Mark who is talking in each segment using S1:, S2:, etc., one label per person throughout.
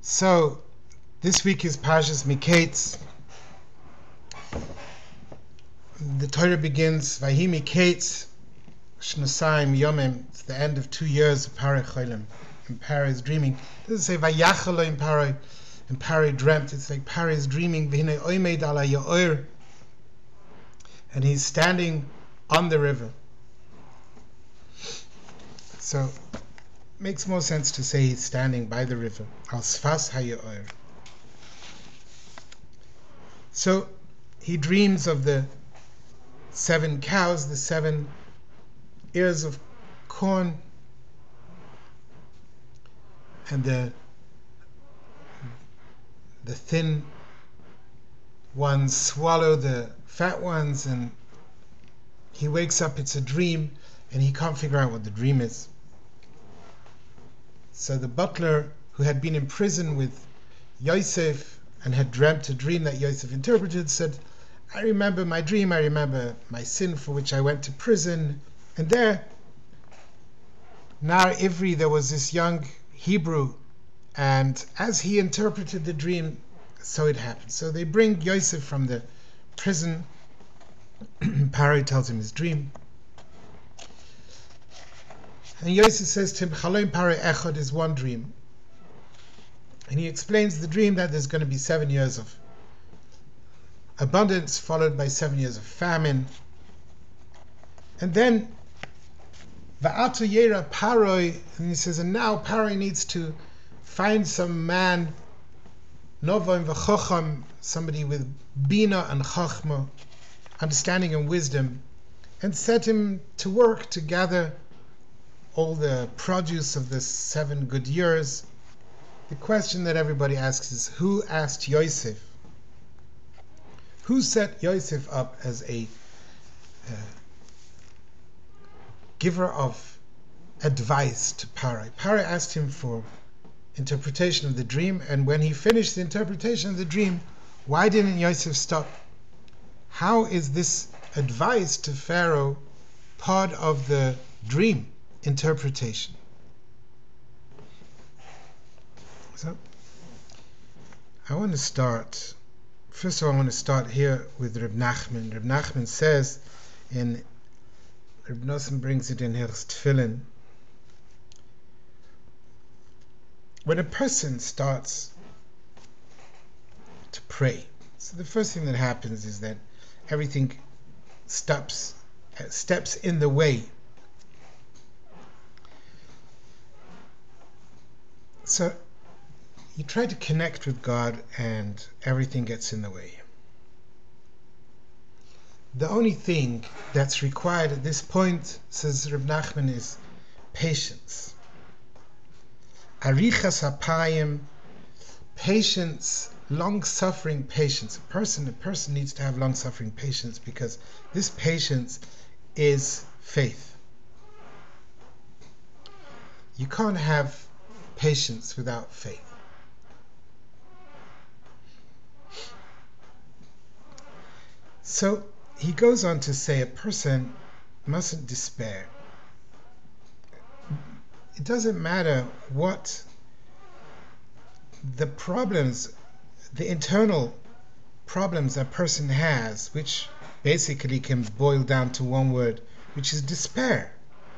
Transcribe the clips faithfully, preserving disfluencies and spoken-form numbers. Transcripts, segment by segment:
S1: So, this week is Parshas Miketz. The Torah begins, Vahi Miketz, Shnosayim Yomim. It's the end of two years of Parah Cholim. And Parah is dreaming. It doesn't say Vayachalo in Parah, and Parah dreamt. It's like Parah is dreaming, V'hinei Oimed ala Ya'or. And he's standing on the river. So, makes more sense to say he's standing by the river. Al Sfas HaYa'or. So he dreams of the seven cows, the seven ears of corn, and the the thin ones swallow the fat ones, and he wakes up, it's a dream, and he can't figure out what the dream is. So the butler, who had been in prison with Yosef and had dreamt a dream that Yosef interpreted, said, I remember my dream, I remember my sin for which I went to prison. And there, Nar Ivri, there was this young Hebrew, and as he interpreted the dream, so it happened. So they bring Yosef from the prison. Parah tells him his dream. And Yosef says to him, Chalom Parah Echad is one dream. And he explains the dream that there's going to be seven years of abundance followed by seven years of famine. And then Va'atu Yera Paroi, and he says, and now Paroi needs to find some man, Novoim V'chocham, somebody with Bina and Chachma, understanding and wisdom, and set him to work to gather all the produce of the seven good years. The question that everybody asks is, who asked Yosef? Who set Yosef up as a uh, giver of advice to Parah? Parah asked him for interpretation of the dream, and when he finished the interpretation of the dream, why didn't Yosef stop? How is this advice to Pharaoh part of the dream interpretation? So, I want to start, first of all I want to start here with Reb Nachman. Reb Nachman says, in Reb Nosson brings it in his Tefillin, when a person starts to pray, so the first thing that happens is that everything stops, steps in the way. So you try to connect with God and everything gets in the way. The only thing that's required at this point, says Reb Nachman, is patience. Arichas hapayim, patience, long-suffering patience. A person, a person needs to have long-suffering patience, because this patience is faith. You can't have patience without faith. So he goes on to say a person mustn't despair. It doesn't matter what the problems, the internal problems a person has, which basically can boil down to one word, which is despair.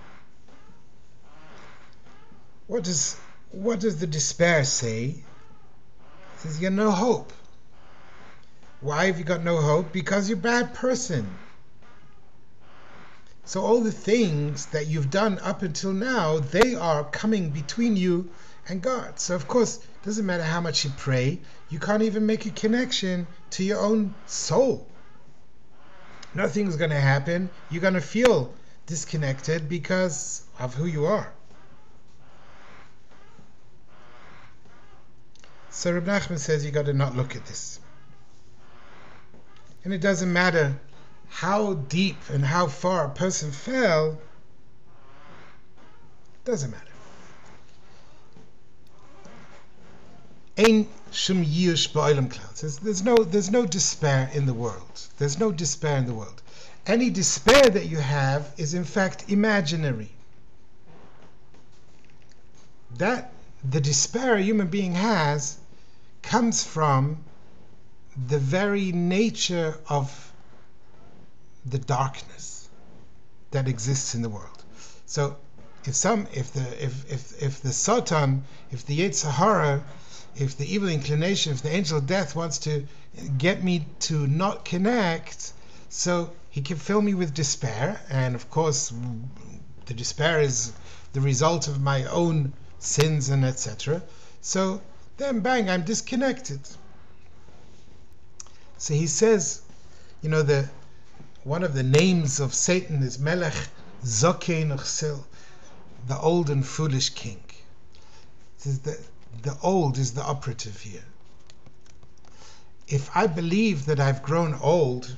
S1: What does what does the despair say? It says you got no hope. Why have you got no hope? Because you're a bad person. So all the things that you've done up until now, they are coming between you and God. So of course, it doesn't matter how much you pray, you can't even make a connection to your own soul. Nothing's going to happen. You're going to feel disconnected because of who you are. So Reb Nachman says you got to not look at this. And it doesn't matter how deep and how far a person fell, it doesn't matter. Ein shum yush ba'olam klal. There's no, there's no despair in the world. There's no despair in the world. Any despair that you have is in fact imaginary. That the despair a human being has comes from the very nature of the darkness that exists in the world. So if some if the if if, if the Satan, if the Yetzer Hara, if the evil inclination, if the angel of death wants to get me to not connect, so he can fill me with despair, and of course the despair is the result of my own sins and et cetera. So then bang, I'm disconnected. So he says, you know, the one of the names of Satan is Melech Zokein Uchsil, the old and foolish king. Says the the old is the operative here. If I believe that I've grown old,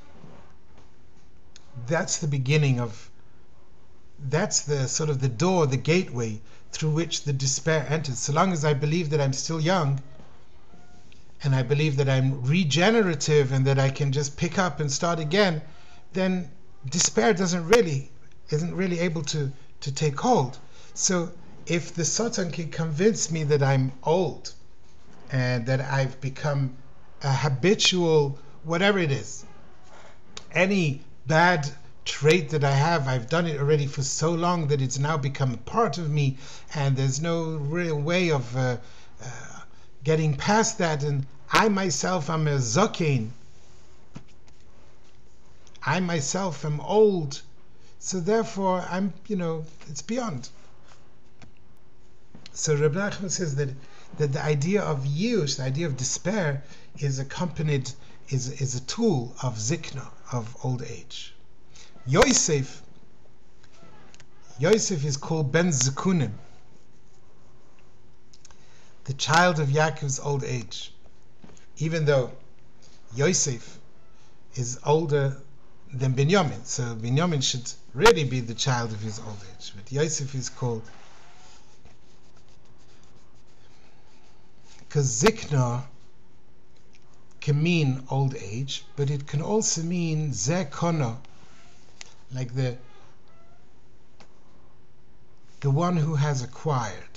S1: that's the beginning of, that's the sort of the door, the gateway through which the despair enters. So long as I believe that I'm still young, and I believe that I'm regenerative and that I can just pick up and start again, then despair doesn't really, isn't really able to, to take hold. So if the Satan can convince me that I'm old and that I've become a habitual, whatever it is, any bad trait that I have, I've done it already for so long that it's now become a part of me, and there's no real way of uh, uh, getting past that, and I myself am a zokein, I myself am old, so therefore I'm, you know, it's beyond. So Reb Nachman says that that the idea of yush, the idea of despair, is accompanied, is is a tool of zikna, of old age. Yosef, Yosef is called Ben Zekunim, the child of Yaakov's old age, even though Yosef is older than Binyamin, so Binyamin should really be the child of his old age, but Yosef is called, because Zikna can mean old age, but it can also mean Zekona, like the the one who has acquired.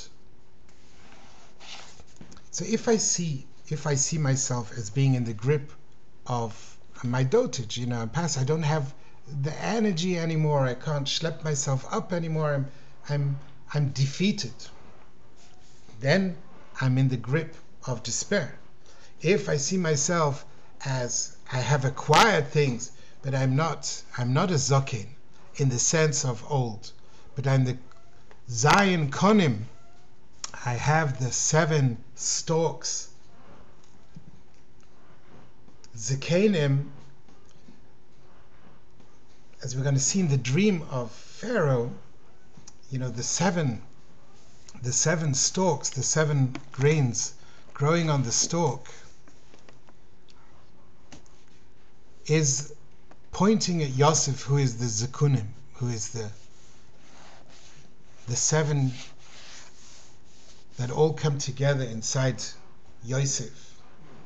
S1: So if I see if I see myself as being in the grip of my dotage, you know, I'm past, I don't have the energy anymore, I can't schlep myself up anymore, I'm I'm I'm defeated, then I'm in the grip of despair. If I see myself as I have acquired things, but I'm not I'm not a zokin in the sense of old, but I'm the Zion Konim, I have the seven stalks. Zikanim, as we're going to see in the dream of Pharaoh, you know, the seven the seven stalks, the seven grains growing on the stalk, is pointing at Yosef, who is the Zekunim, who is the the seven that all come together inside Yosef.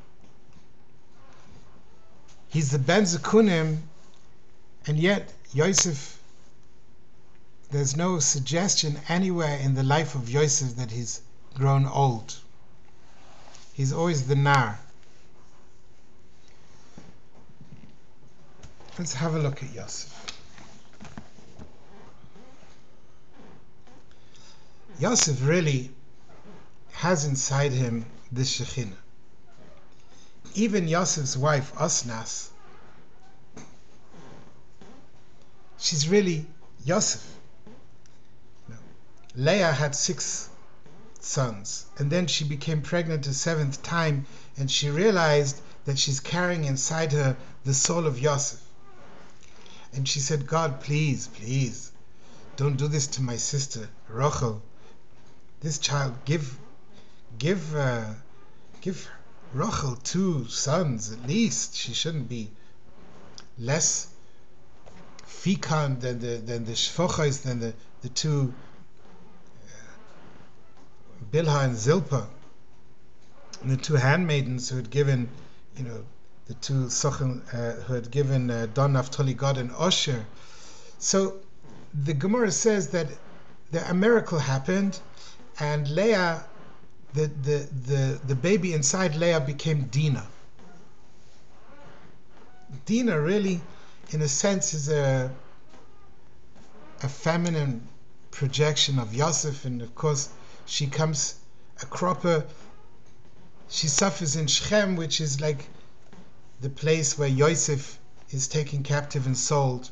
S1: He's the Ben Zekunim, and yet Yosef, there's no suggestion anywhere in the life of Yosef that he's grown old. He's always the Nar. Let's have a look at Yosef. Yosef really has inside him this Shekhinah. Even Yosef's wife, Osnas, she's really Yosef. No. Leah had six sons, and then she became pregnant a seventh time, and she realized that she's carrying inside her the soul of Yosef. And she said, God, please, please, don't do this to my sister, Rachel. This child, give, give, uh, give Rachel two sons at least. She shouldn't be less fecund than the than the shfochos, than the the two uh, Bilhah and Zilpah, and the two handmaidens who had given, you know, the two Sochen uh, who had given uh, Don Naphtali, Gad and Osher. So the Gemara says that the, a miracle happened, and Leah the, the, the, the baby inside Leah became Dinah. Dinah really, in a sense, is a, a feminine projection of Yosef, and of course she comes a cropper. She suffers in Shechem, which is like the place where Yosef is taken captive and sold.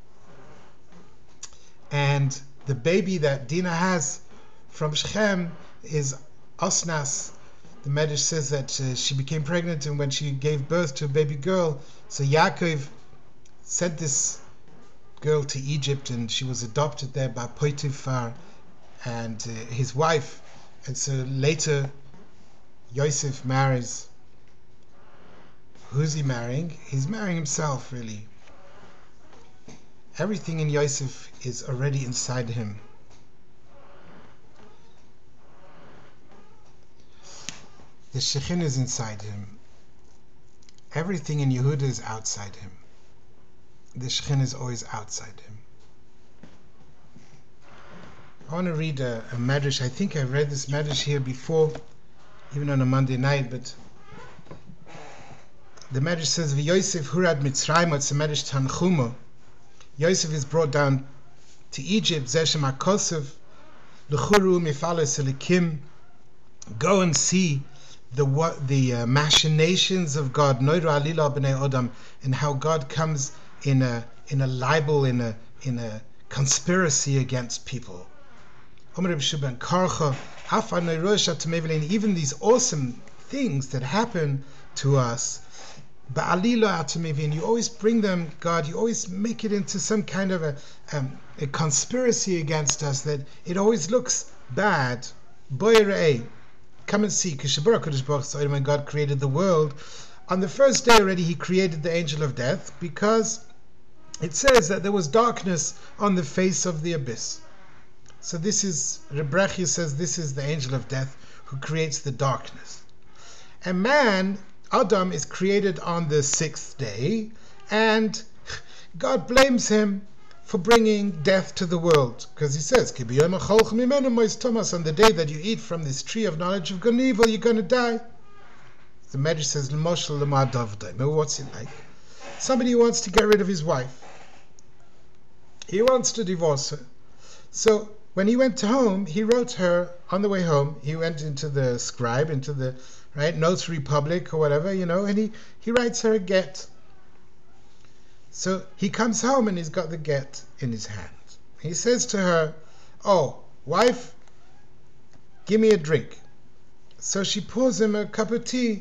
S1: And the baby that Dinah has from Shechem is Osnas. The Medrash says that uh, she became pregnant, and when she gave birth to a baby girl, so Yaakov sent this girl to Egypt, and she was adopted there by Potiphar and uh, his wife. And so later Yosef marries. Who's he marrying? He's marrying himself, really. Everything in Yosef is already inside him. The Shekhinah is inside him. Everything in Yehuda is outside him. The Shekhinah is always outside him. I want to read a, a Medrash. I think I read this Medrash here before, even on a Monday night, but the Medrash says, V'Yosef hurad Mitzrayim, it's a Medrash Tanchuma. Yosef is brought down to Egypt, Zeshem HaKosov, L'churu Mifales Elikim. Go and see the what the uh, machinations of God, Noiru Alila B'nei Odam, and how God comes in a in a libel, in a in a conspiracy against people. Even these awesome things that happen to us, and you always bring them, God, you always make it into some kind of a, um, a conspiracy against us, that it always looks bad. Come and see, when God created the world, on the first day already he created the angel of death, because it says that there was darkness on the face of the abyss. So this is, Reb Brechia says, this is the angel of death who creates the darkness. And man, Adam, is created on the sixth day, and God blames him for bringing death to the world, because he says, on the day that you eat from this tree of knowledge of good and evil, you're going to die. The Medrash says, what's it like? Somebody wants to get rid of his wife. He wants to divorce her. So when he went home, he wrote her on the way home. He went into the scribe, into the right notary public or whatever, you know, and he, he writes her a get. So he comes home and he's got the get in his hand. He says to her, oh, wife, give me a drink. So she pours him a cup of tea,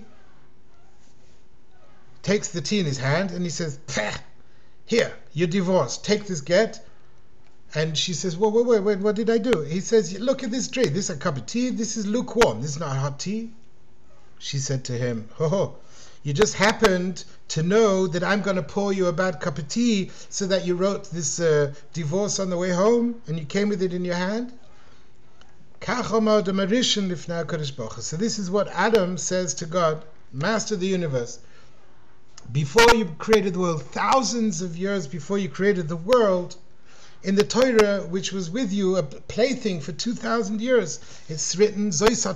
S1: takes the tea in his hand, and he says, here, you're divorced, take this get. And she says, wait, wait, wait, wait, what did I do? He says, look at this drink, this is a cup of tea, this is lukewarm, this is not hot tea. She said to him, ho ho, you just happened to know that I'm going to pour you a bad cup of tea, so that you wrote this uh, divorce on the way home, and you came with it in your hand? So this is what Adam says to God, Master of the universe. Before you created the world, thousands of years before you created the world, in the Torah, which was with you, a plaything for two thousand years, it's written, this is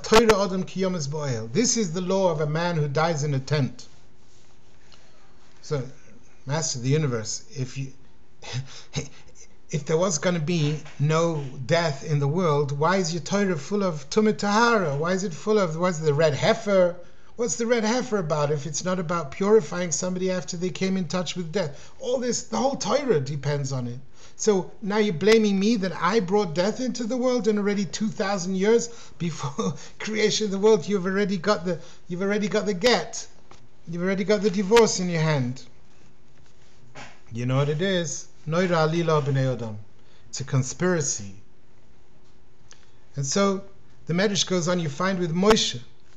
S1: the law of a man who dies in a tent. So, Master of the universe, if you if there was going to be no death in the world, why is your Torah full of Tumah Tahara? Why is it full of, what's the red heifer? What's the red heifer about if it's not about purifying somebody after they came in touch with death? All this, the whole Torah depends on it. So now you're blaming me that I brought death into the world, and already two thousand years before creation of the world, you've already got the you've already got the get, you've already got the divorce in your hand. You know what it is? Noira alila b'nei Adam. It's a conspiracy. And so the Medrash goes on. You find with Moshe.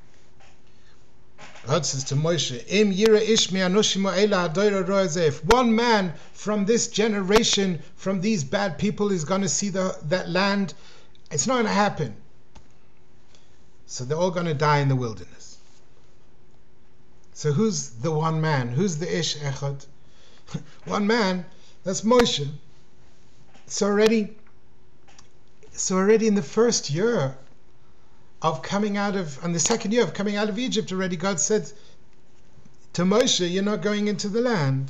S1: God says to Moshe, Im yira ish me'anoshim ha'ela hadoira ro'eh zeh. If one man from this generation, from these bad people, is going to see the, that land, it's not going to happen. So they're all going to die in the wilderness. So who's the one man? Who's the ish echad? One man, that's Moshe. So already, so already in the first year of coming out of, on the second year of coming out of Egypt already, God said to Moshe, you're not going into the land.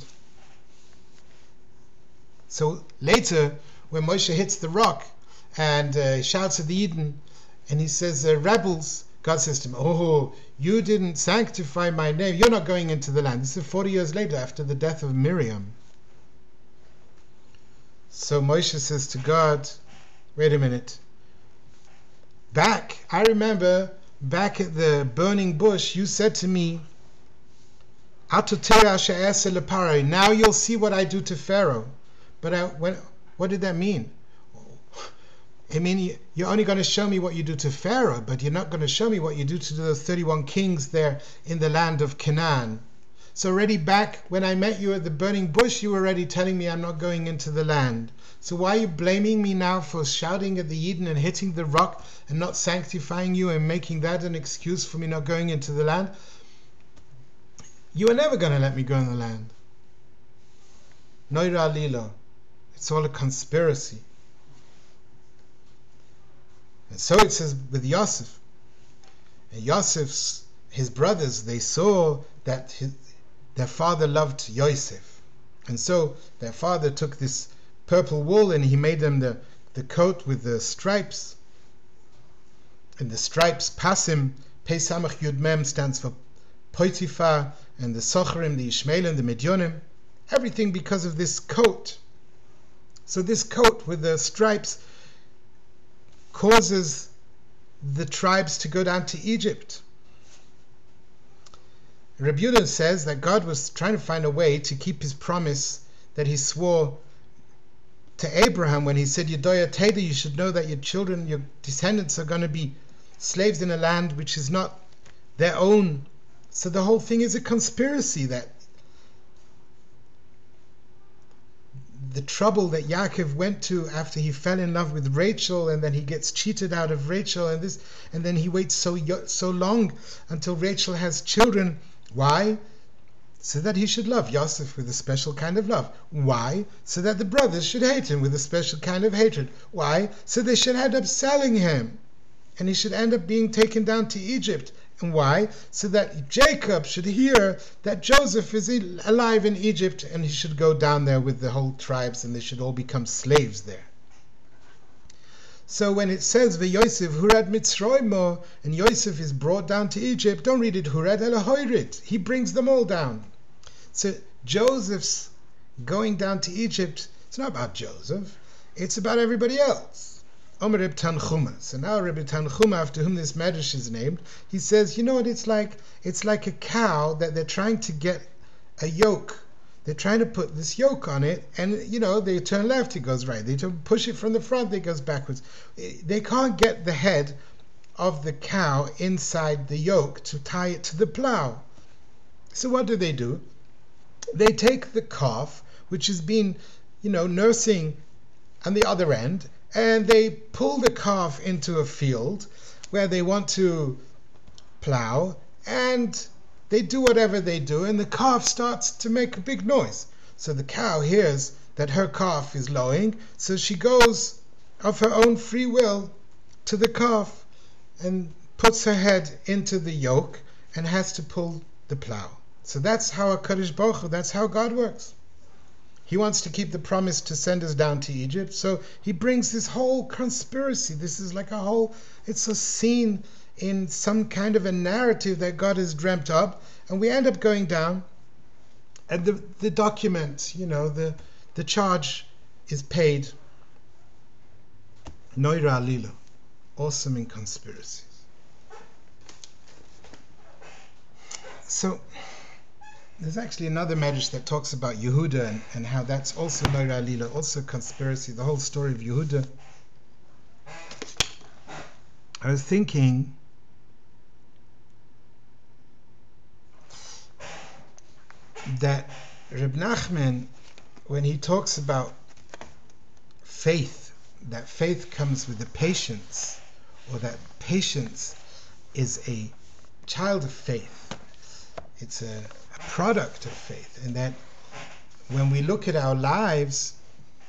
S1: So later, when Moshe hits the rock and uh, shouts at the Eden, and he says, uh, rebels, God says to him, oh, you didn't sanctify my name, you're not going into the land. This is forty years later, after the death of Miriam. So Moshe says to God, wait a minute. Back, I remember back at the burning bush, you said to me, now you'll see what I do to Pharaoh. But I, when, what did that mean? I mean, you're only going to show me what you do to Pharaoh, but you're not going to show me what you do to those thirty-one kings there in the land of Canaan. So already back when I met you at the burning bush, you were already telling me I'm not going into the land. So why are you blaming me now for shouting at the Eden and hitting the rock and not sanctifying you and making that an excuse for me not going into the land? You are never going to let me go in the land. Noira Lilo. It's all a conspiracy. And so it says with Yosef. And Yosef's, his brothers, they saw that his, their father loved Yosef. And so their father took this purple wool and he made them the, the coat with the stripes. And the stripes, Pasim, Pei Samach Yud Mem, stands for Potiphar, and the Socharim, the Ishmaelim, the Midyonim. Everything because of this coat. So this coat with the stripes causes the tribes to go down to Egypt. Rabbi Yehuda says that God was trying to find a way to keep his promise that he swore to Abraham when he said, Yedoya Teda, you should know that your children, your descendants are going to be slaves in a land which is not their own. So the whole thing is a conspiracy, that the trouble that Yaakov went to after he fell in love with Rachel, and then he gets cheated out of Rachel, and this, and then he waits so so long until Rachel has children. Why? So that he should love Yosef with a special kind of love. Why? So that the brothers should hate him with a special kind of hatred. Why? So they should end up selling him, and he should end up being taken down to Egypt. And why? So that Jacob should hear that Joseph is alive in Egypt, and he should go down there with the whole tribes, and they should all become slaves there. So when it says V'Yosef Hurad Mitzraymo, and Yosef is brought down to Egypt, don't read it Hurad ela Hoirid. He brings them all down. So Joseph's going down to Egypt, it's not about Joseph, it's about everybody else. Omer Reb Tanchuma. So now Reb Tanchuma, after whom this medrash is named, he says, you know what, it's like it's like a cow that they're trying to get a yoke. They're trying to put this yoke on it, and you know, they turn left, it goes right. They push it from the front, it goes backwards. They can't get the head of the cow inside the yoke to tie it to the plow. So what do they do? They take the calf, which has been, you know, nursing on the other end, and they pull the calf into a field where they want to plow, and they do whatever they do, and the calf starts to make a big noise. So the cow hears that her calf is lowing, so she goes of her own free will to the calf and puts her head into the yoke and has to pull the plow. So that's how HaKadosh Baruch Hu, that's how God works. He wants to keep the promise to send us down to Egypt, so he brings this whole conspiracy. This is like a whole, it's a scene in some kind of a narrative that God has dreamt up, and we end up going down, and the the document, you know, the the charge is paid. Noira Lilo, awesome in conspiracies. So there's actually another medrash that talks about Yehuda and, and how that's also Noira Lilo, also conspiracy, the whole story of Yehuda. I was thinking, that Reb Nachman, when he talks about faith, that faith comes with the patience, or that patience is a child of faith, it's a, a product of faith, and that when we look at our lives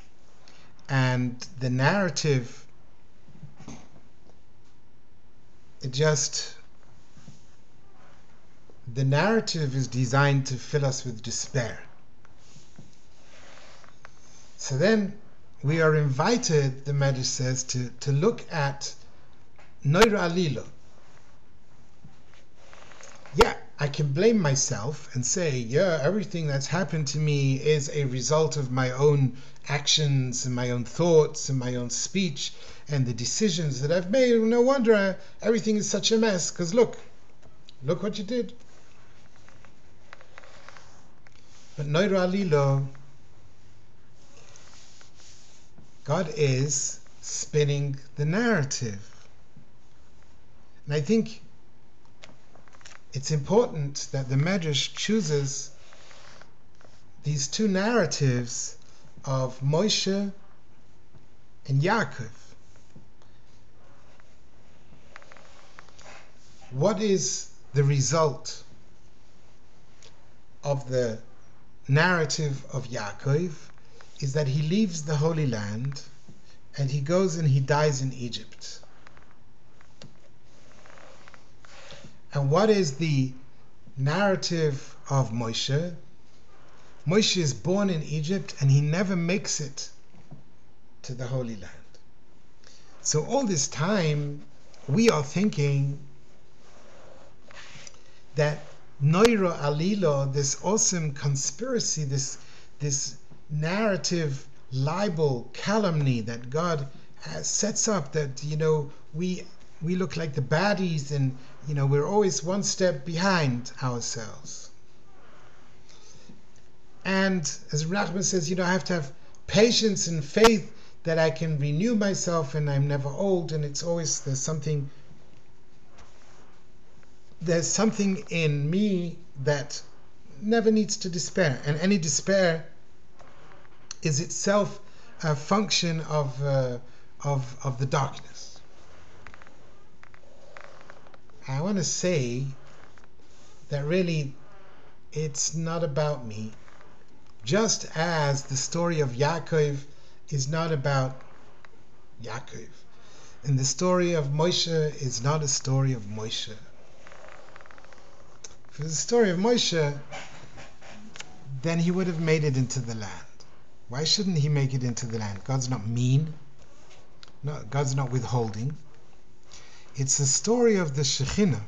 S1: and the narrative it just, the narrative is designed to fill us with despair. So then we are invited, the Medrash says, to, to look at Noira Alilo. Yeah, I can blame myself and say, yeah, everything that's happened to me is a result of my own actions and my own thoughts and my own speech and the decisions that I've made. No wonder I, everything is such a mess, because look, look what you did. But Noira Alilo, God is spinning the narrative. And I think it's important that the Medrash chooses these two narratives of Moshe and Yaakov. What is the result of the narrative of Yaakov is that he leaves the Holy Land and he goes and he dies in Egypt. And what is the narrative of Moshe? Moshe is born in Egypt and he never makes it to the Holy Land. So all this time we are thinking that Noira Alilo, this awesome conspiracy, this this narrative, libel, calumny that God has, sets up, that, you know, we we look like the baddies, and, you know, we're always one step behind ourselves. And as Nachman says, you know, I have to have patience and faith that I can renew myself and I'm never old, and it's always, there's something there's something in me that never needs to despair, and any despair is itself a function of uh, of of the darkness. I want to say that really it's not about me, just as the story of Yaakov is not about Yaakov, and the story of Moshe is not a story of Moshe. If it was the story of Moshe, then he would have made it into the land. Why shouldn't he make it into the land? God's not mean. No, God's not withholding. It's the story of the Shekhinah.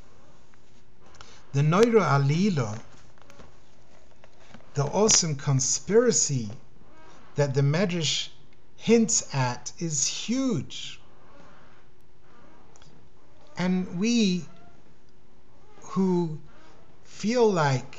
S1: The Noira Alilo, the awesome conspiracy that the Medrash hints at, is huge. And we who feel like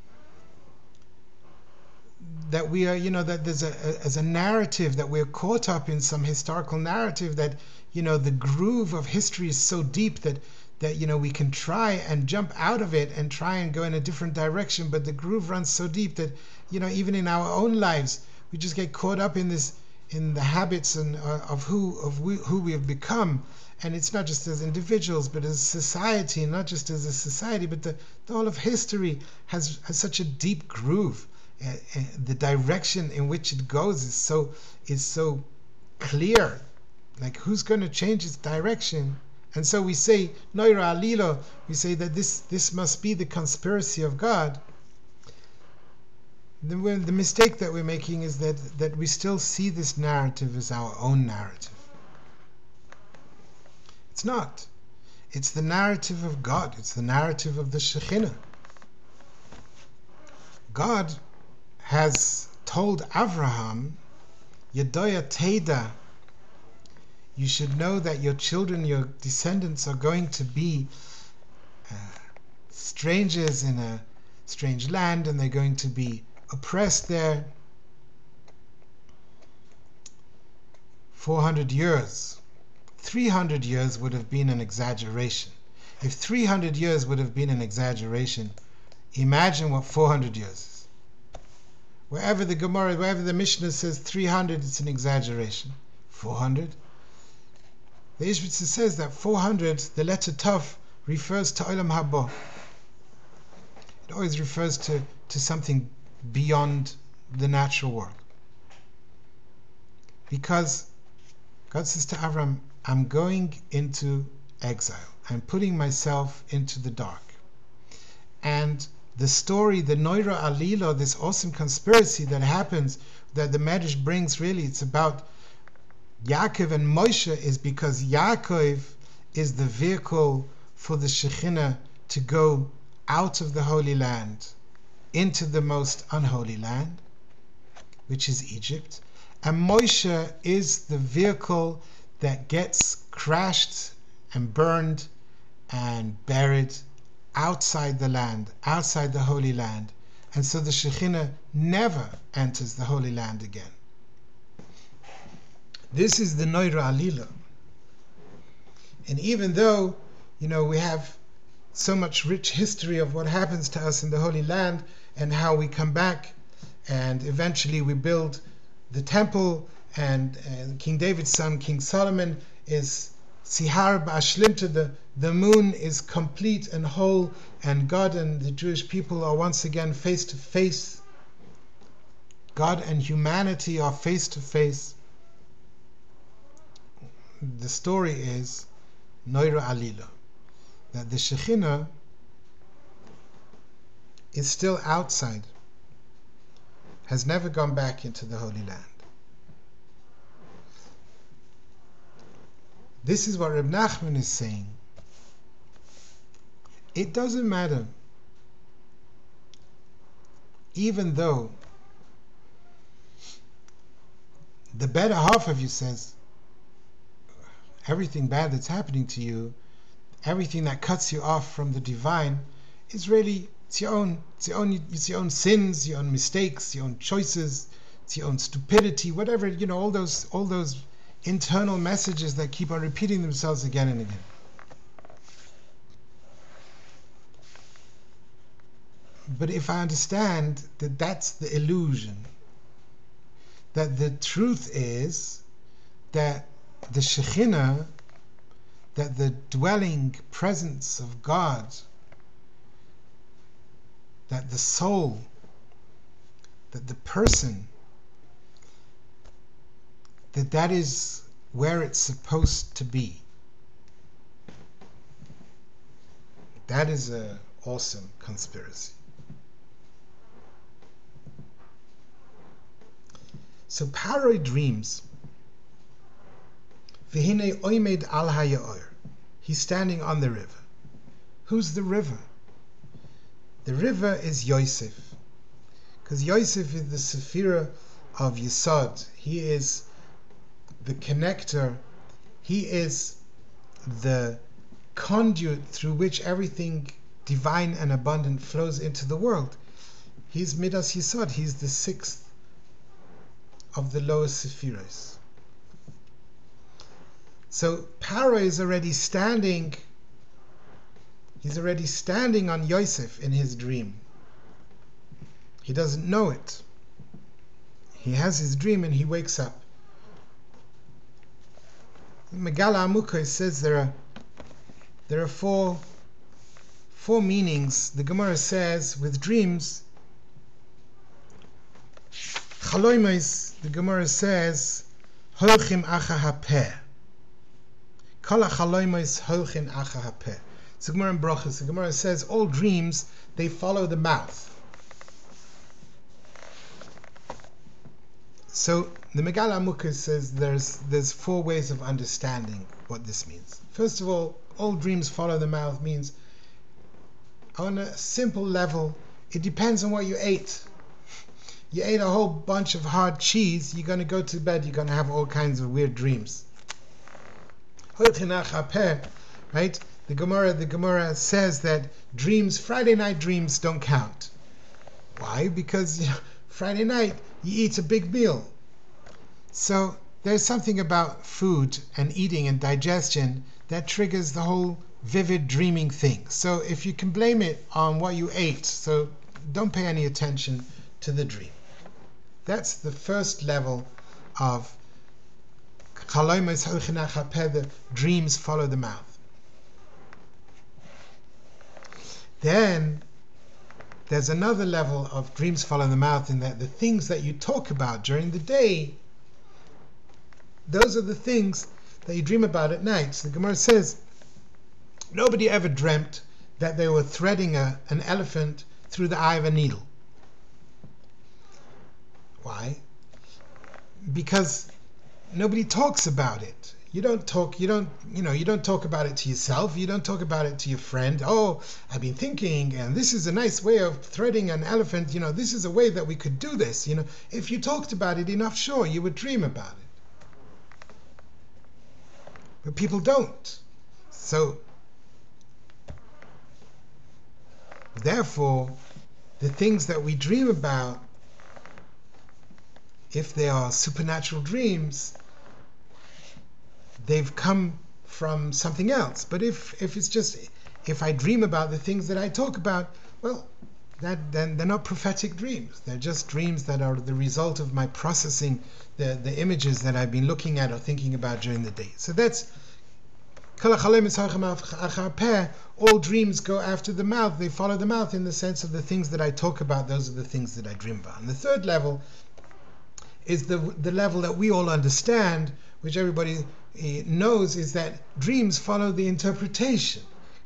S1: that we are, you know, that there's a, a as a narrative, that we're caught up in some historical narrative, that, you know, the groove of history is so deep that that you know, we can try and jump out of it and try and go in a different direction, but the groove runs so deep that, you know, even in our own lives we just get caught up in this, in the habits and uh, of who of we, who we have become. And it's not just as individuals, but as a society, not just as a society, but the, the whole of history has, has such a deep groove. Uh, uh, the direction in which it goes is so is so clear. Like, who's going to change its direction? And so we say, Noira Alilo, we say that this, this must be the conspiracy of God. The, the mistake that we're making is that, that we still see this narrative as our own narrative. It's not. It's the narrative of God. It's the narrative of the Shekhinah. God has told Avraham, Yedoya Teda, you should know that your children, your descendants, are going to be uh, strangers in a strange land, and they're going to be oppressed there four hundred years. three hundred years would have been an exaggeration. If three hundred years would have been an exaggeration, imagine what four hundred years is. Wherever the Gemara, wherever the Mishnah says three hundred, it's an exaggeration. four hundred? The Ishbitzer says that four hundred, the letter Tav, refers to Olam Haba. It always refers to, to something beyond the natural world. Because God says to Avram, I'm going into exile. I'm putting myself into the dark. And the story, the Noira Alila, this awesome conspiracy that happens, that the Medrash brings, really, it's about Yaakov and Moshe, is because Yaakov is the vehicle for the Shekhinah to go out of the Holy Land into the most unholy land, which is Egypt. And Moshe is the vehicle that gets crashed and burned and buried outside the land, outside the Holy Land. And so the Shekhinah never enters the Holy Land again. This is the Noira Alila. And even though, you know, we have so much rich history of what happens to us in the Holy Land and how we come back and eventually we build the temple, and, and King David's son, King Solomon, is Sihar Ba'ashlimta, the, the moon is complete and whole, and God and the Jewish people are once again face to face. God and humanity are face to face. The story is Noira Alila, that the Shekhinah is still outside, has never gone back into the Holy Land. This is what Reb Nachman is saying. It doesn't matter, even though the better half of you says, everything bad that's happening to you, everything that cuts you off from the divine, is really, it's your own, it's your own, it's your own sins, your own mistakes, your own choices, it's your own stupidity, whatever, you know, all those, all those internal messages that keep on repeating themselves again and again. But if I understand that that's the illusion, that the truth is that the Shekhinah, that the dwelling presence of God, that the soul, that the person, that that is where it's supposed to be. That is an awesome conspiracy. So Paroi dreams. V'hinei oimed al haya'or. He's standing on the river. Who's the river? The river is Yosef. Because Yosef is the Sephira of Yesod. He is the connector. He is the conduit through which everything divine and abundant flows into the world. He's Midas Yesod. He's the sixth of the lowest Sephiros. So Paro is already standing, he's already standing on Yosef in his dream. He doesn't know it. He has his dream and he wakes up. Megala Amukah says there are there are four four meanings. The Gemara says with dreams, Chaloimos, the Gemara says, Holchim acha hapeh. Kol hachaloimos holchin acha hapeh. It's the Gemara in Brachos. The Gemara says all dreams, they follow the mouth. So the Megala Amukah says there's there's four ways of understanding what this means. First of all, all dreams follow the mouth means on a simple level, it depends on what you ate. You ate a whole bunch of hard cheese, you're going to go to bed, you're going to have all kinds of weird dreams. Right? The Gemara, the Gemara says that dreams, Friday night dreams don't count. Why? Because you know, Friday night you eat a big meal. So there's something about food and eating and digestion that triggers the whole vivid dreaming thing. So if you can blame it on what you ate, so don't pay any attention to the dream. That's the first level of the dreams follow the mouth. Then there's another level of dreams follow the mouth in that the things that you talk about during the day, those are the things that you dream about at night. So the Gemara says Nobody ever dreamt that they were threading a, an elephant through the eye of a needle. Why? Because nobody talks about it. You don't talk, you don't, you know, you don't talk about it to yourself. You don't talk about it to your friend. Oh, I've been thinking, and this is a nice way of threading an elephant. You know, this is a way that we could do this. You know, if you talked about it enough, sure, you would dream about it. But people don't. So, therefore, the things that we dream about, if they are supernatural dreams, they've come from something else. But if if it's just, if I dream about the things that I talk about, well, that then they're not prophetic dreams. They're just dreams that are the result of my processing the, the images that I've been looking at or thinking about during the day. So that's all dreams go after the mouth. They follow the mouth in the sense of the things that I talk about, those are the things that I dream about. And the third level is the the level that we all understand, which everybody uh, knows, is that dreams follow the interpretation.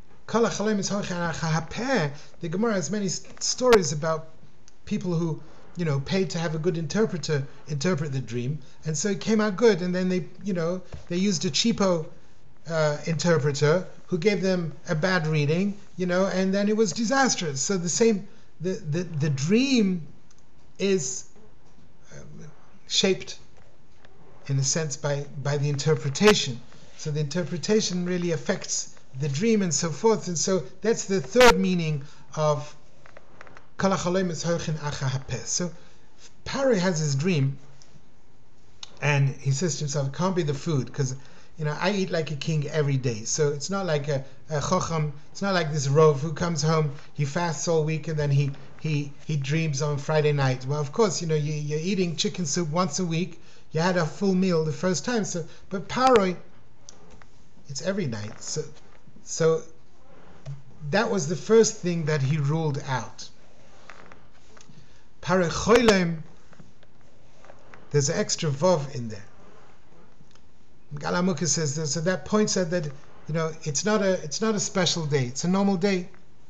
S1: The Gemara has many stories about people who, you know, paid to have a good interpreter interpret the dream, and so it came out good, and then they, you know, they used a cheapo uh, interpreter who gave them a bad reading, you know, and then it was disastrous. So the same, the the, the dream is shaped in a sense by by the interpretation. So the interpretation really affects the dream and so forth. And so that's the third meaning of Kol HaChalom is Hoichin Acha HaPeh. So Paro has his dream, and he says to himself, it can't be the food, because, you know, I eat like a king every day. So it's not like a, a chocham, it's not like this rov who comes home, he fasts all week, and then he he he dreams on Friday night. Well, of course, you know, you, you're eating chicken soup once a week. You had a full meal the first time. So, but Paro, it's every night. So, so that was the first thing that he ruled out. Paro Choilem, there's an extra vav in there. Galamuka says this, so that points out that, you know, it's not a it's not a special day, it's a normal day.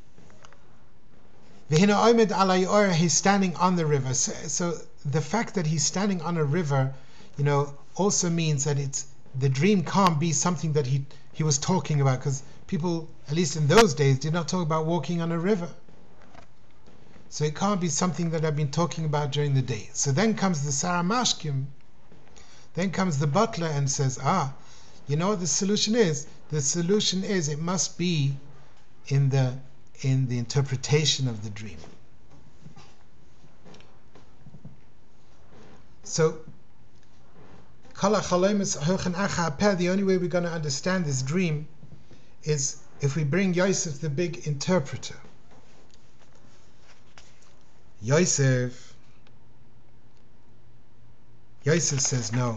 S1: V'hina oimed alay or, he's standing on the river. So, so the fact that he's standing on a river, you know, also means that it's the dream can't be something that he he was talking about, because people, at least in those days, did not talk about walking on a river. So it can't be something that I've been talking about during the day. So then comes the Sarah Mashkim. Then comes the butler and says, ah, you know what the solution is? The solution is it must be in the in the interpretation of the dream. So, the only way we're going to understand this dream is if we bring Yosef, the big interpreter. Yosef Yosef says no.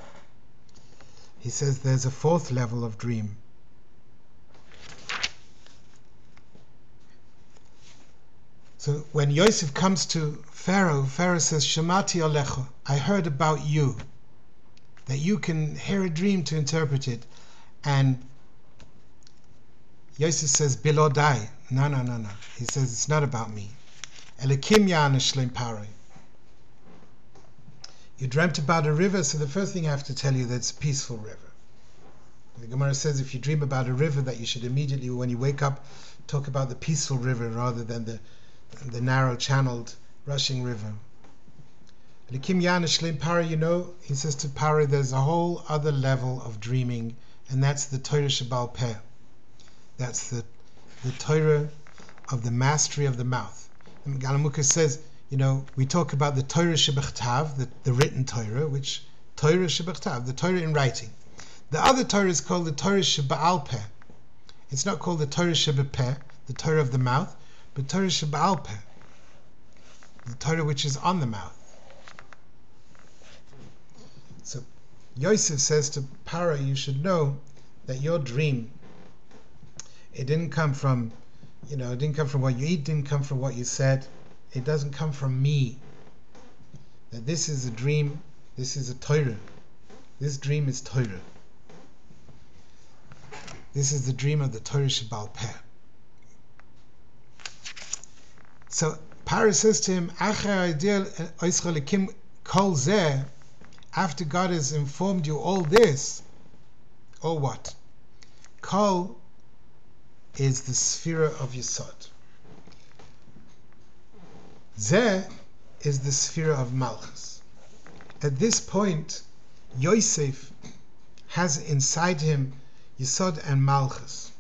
S1: He says there's a fourth level of dream. So when Yosef comes to Pharaoh, Pharaoh says, Shemati Alecho, I heard about you, that you can hear a dream to interpret it. And Yosef says, Bilodai, no, no, no, no. He says, it's not about me. Elikim Ya'anishlim Paro. You dreamt about a river, so the first thing I have to tell you that it's a peaceful river. The Gemara says if you dream about a river, that you should immediately, when you wake up, talk about the peaceful river rather than the the narrow-channeled, rushing river. Elikim Ya'anishlim Paro, you know, he says to Paro, there's a whole other level of dreaming, and that's the Torah Shebal Peh. That's the the Torah of the mastery of the mouth. And Galamuka says, you know, we talk about the Torah Shebechtav, the, the written Torah, which Torah Shebechtav, the Torah in writing. The other Torah is called the Torah Sheba'al Peh. It's not called the Torah Shebepeh, the Torah of the mouth, but Torah Sheba'al Peh, the Torah which is on the mouth. So Yosef says to Paro, you should know that your dream, it didn't come from, you know, it didn't come from what you eat, didn't come from what you said. It doesn't come from me. That this is a dream, this is a Torah. This dream is Torah. This is the dream of the Torah Shebaal Peh. So Paro says to him, after God has informed you all this, or what? Kol is the sphere of Yesod. Zeh is the sphere of Malchus. At this point, Yosef has inside him Yesod and Malchus.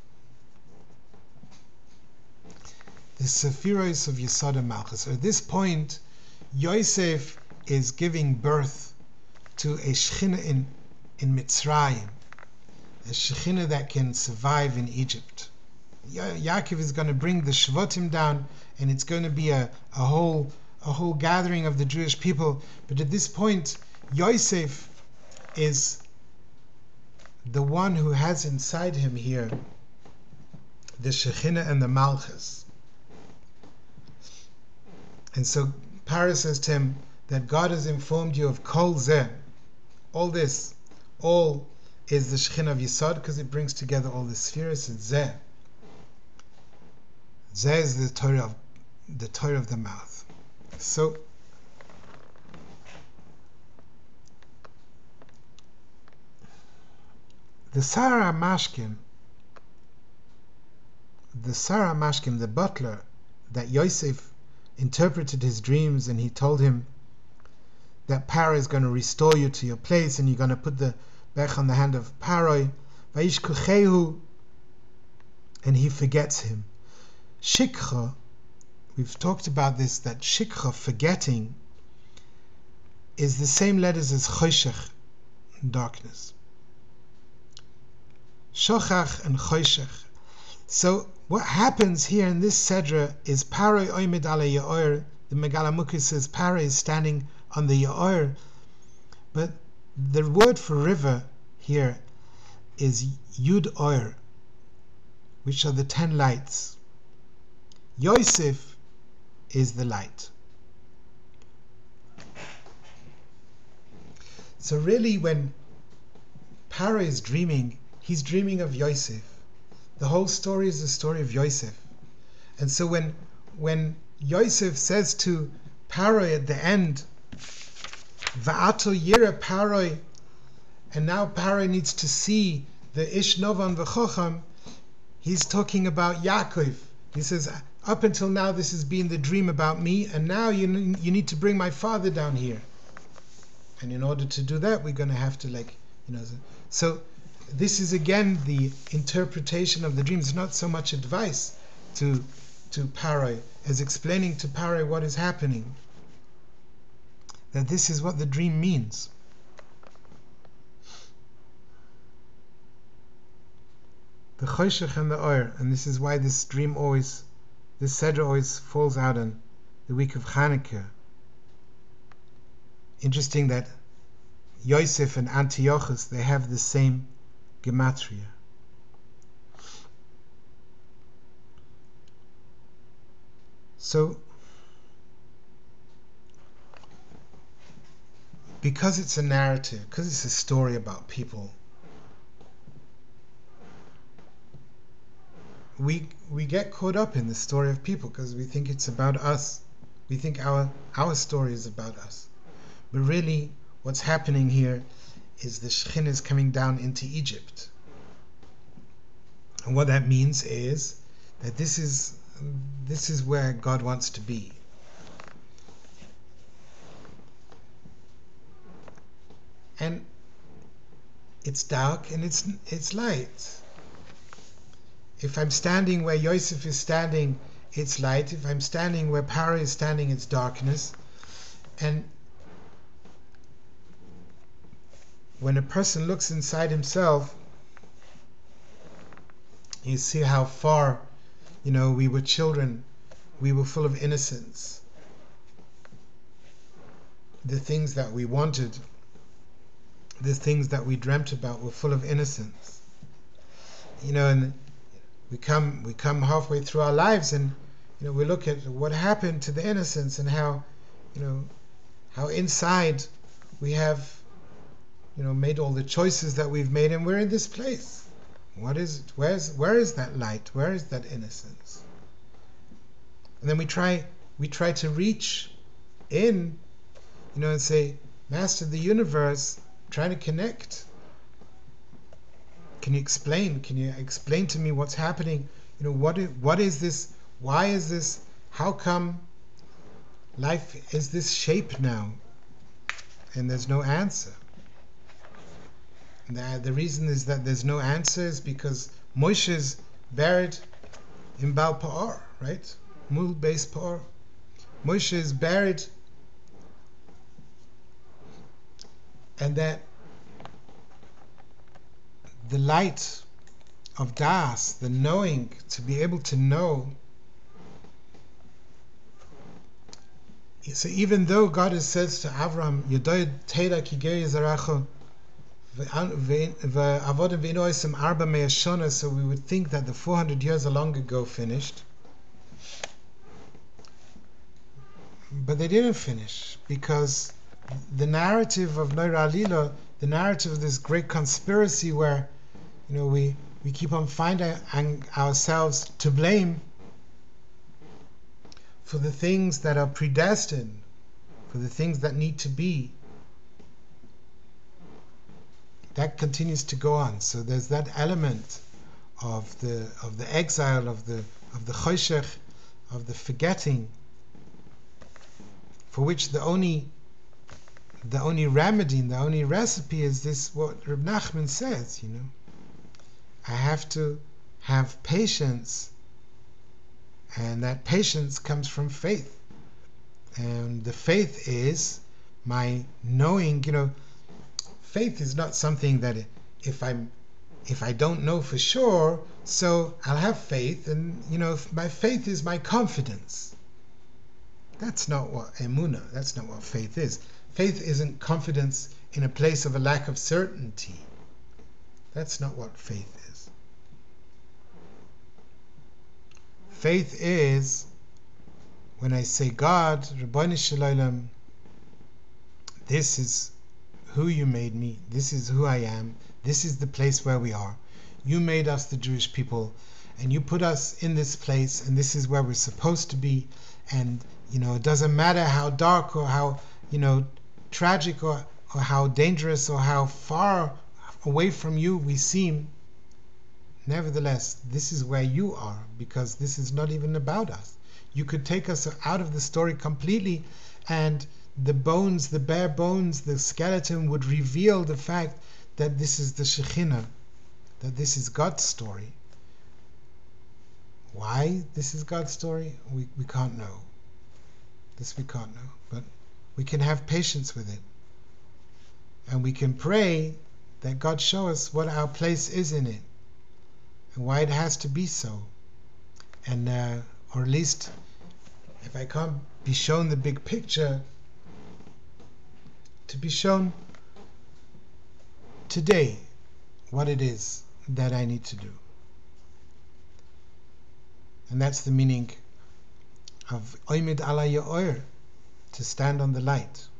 S1: The Sephiros of Yesod and Malchus. At this point, Yosef is giving birth to a Shechina in, in Mitzrayim, a Shechina that can survive in Egypt. Ya- Yaakov is going to bring the Shvatim down, and it's going to be a, a whole a whole gathering of the Jewish people. But at this point, Yosef is the one who has inside him here the Shechina and the Malchus. And so Paro says to him that God has informed you of Kol Zeh. All this, all is the Shechina of Yesod, because it brings together all the spheres. It's Zeh. Zeh is the Torah of the Torah of the mouth. So the Sarah Mashkim, the Sarah Mashkim, the butler, that Yosef interpreted his dreams, and he told him that Paro is going to restore you to your place, and you're going to put the bech on the hand of Paro, Vayishkuchehu, and he forgets him. Shikha, we've talked about this, that Shikha, forgetting, is the same letters as Choshech, darkness. Shochach and Choshech. So what happens here in this Sedra is Paro oimid ala Yaor. The Megala Mukhi says Paro is standing on the Yaor, but the word for river here is Yud Oir, which are the ten lights. Yosef is the light. So really, when Paro is dreaming, he's dreaming of Yosef. The whole story is the story of Yosef. And so when when Yosef says to Paro at the end, Va'ato yira Paro, and now Paro needs to see the Ish Novan V'chocham, he's talking about Yaakov. He says, up until now this has been the dream about me, and now you, you need to bring my father down here. And in order to do that, we're going to have to, like, you know, so this is again the interpretation of the dream. It's not so much advice to to Paro as explaining to Paro what is happening. That this is what the dream means. The Choshech and the Oir, and this is why this dream always, this Seder always falls out on the week of Chanukah. Interesting that Yosef and Antiochus, they have the same gematria. So, because it's a narrative, because it's a story about people, we we get caught up in the story of people because we think it's about us. We think our our story is about us. But really, what's happening here is the Shekhinah is coming down into Egypt. And what that means is that this is this is where God wants to be. And it's dark and it's it's light. If I'm standing where Yosef is standing, it's light. If I'm standing where Paro is standing, it's darkness. And when a person looks inside himself, you see how far, you know, we were children, we were full of innocence. The things that we wanted, the things that we dreamt about were full of innocence. You know, and we come we come halfway through our lives, and you know, we look at what happened to the innocence and how, you know, how inside we have, you know, made all the choices that we've made, and we're in this place. What is it? Where's where is that light? Where is that innocence? And then we try we try to reach in, you know, and say, Master of the universe, trying to connect. Can you explain? Can you explain to me what's happening? You know, what is, what is this? Why is this? How come life is this shape now? And there's no answer. The, the reason is that there's no answer is because Moshe is buried in Baal Pa'or, right? Mul Beis Pa'or. Moshe is buried, and that the light of Das, the knowing, to be able to know. So even though God has says to Avram, Yodoid Teda Kigei Zaracho, so we would think that the four hundred years are long ago finished. But they didn't finish, because the narrative of Noira Alila, the narrative of this great conspiracy where, you know, we, we keep on finding ourselves to blame for the things that are predestined, for the things that need to be. That continues to go on. So there's that element of the of the exile, of the of the choshech, of the forgetting, for which the only the only remedy, the only recipe is this, what Reb Nachman says, you know. I have to have patience, and that patience comes from faith. And the faith is my knowing, you know. Faith is not something that if I'm if I don't know for sure, so I'll have faith, and you know, my faith is my confidence. That's not what emunah, that's not what faith is. Faith isn't confidence in a place of a lack of certainty. That's not what faith is. Faith is when I say, God, Rabbeinu Shalom, this is who you made me, this is who I am, this is the place where we are. You made us, the Jewish people, and you put us in this place, and this is where we're supposed to be. And you know, it doesn't matter how dark or how, you know, tragic or, or how dangerous or how far away from you we seem, nevertheless, this is where you are, because this is not even about us. You could take us out of the story completely, and the bones, the bare bones, the skeleton would reveal the fact that this is the Shekhinah, that this is God's story. Why this is God's story, we, we can't know. This we can't know, but we can have patience with it. And we can pray that God show us what our place is in it, and why it has to be so. And, uh, or at least, if I can't be shown the big picture, to be shown today what it is that I need to do. And that's the meaning of Oimid ala Ya'or, to stand on the light.